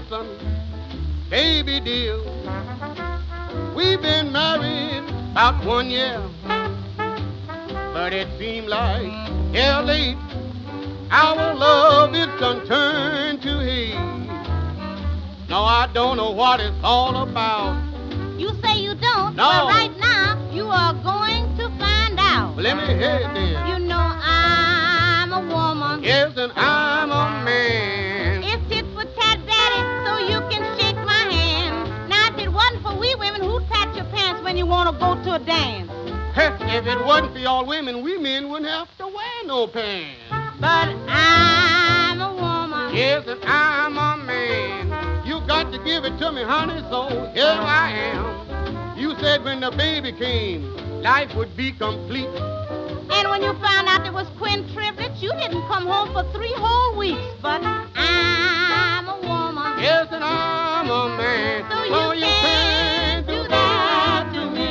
Listen, baby dear, we've been married about 1 year, but it seemed like hell late. Our love is done turned to hate. No, I don't know what it's all about. You say you don't? No. Well, right now, you are going to find out. Well, let me hear it then. You know I'm a woman. Yes, and I'm a man. It's tit for tat, Daddy, so you can shake my hand. Now, if it wasn't for we women, who'd pat your pants when you want to go to a dance? If it wasn't for y'all women, we men wouldn't have to wear no pants. But I'm a woman. Yes, and I'm a man. You got to give it to me, honey, so here I am. You said when the baby came, life would be complete. And when you found out there was quintuplets, you didn't come home for 3 whole weeks. But I'm a woman. Yes, and I'm a man. So you can't do that to me.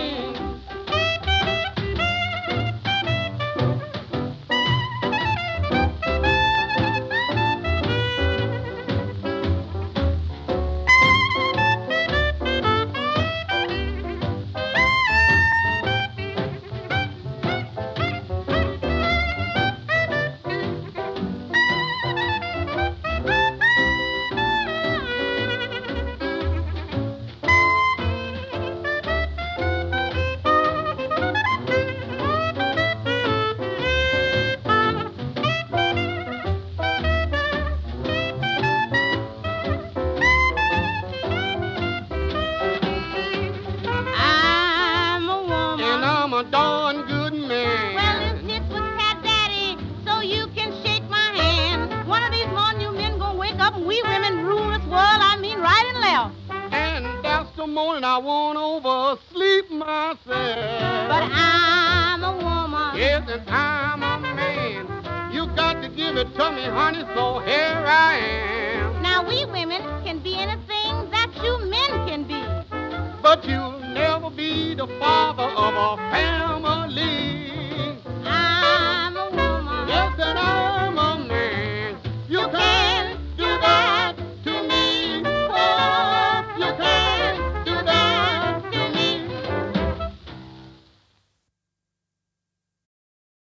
A darn good man. Well, it's tit for tat, Daddy, so you can shake my hand. One of these mornings, you men gonna wake up and we women rule this world. I mean, right and left. And that's the morning I won't oversleep myself. But I'm a woman. Yes, and I'm a man. You got to give it to me, honey, so here I am. Now, we women can be anything that you men can be. But you'll never be the father of a family. I'm a woman. Yes, and